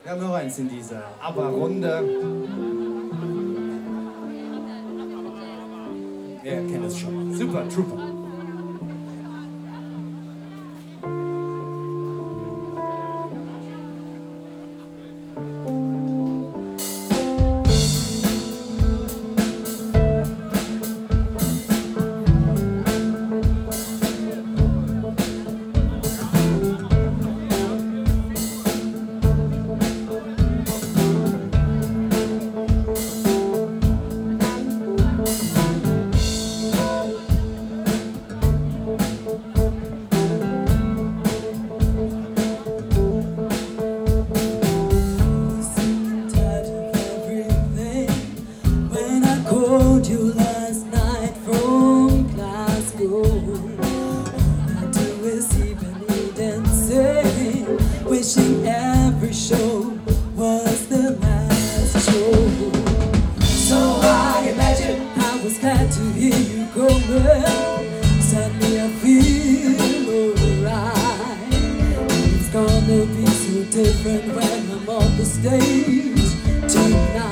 Wir haben noch eins in dieser ABBA-Runde. Wer kennt es schon? Super Trooper. You last night from Glasgow. All I do is even eat and say, wishing every show was the last show. So I imagine I was glad to hear you coming. Suddenly I feel alright. It's gonna be so different when I'm on the stage tonight.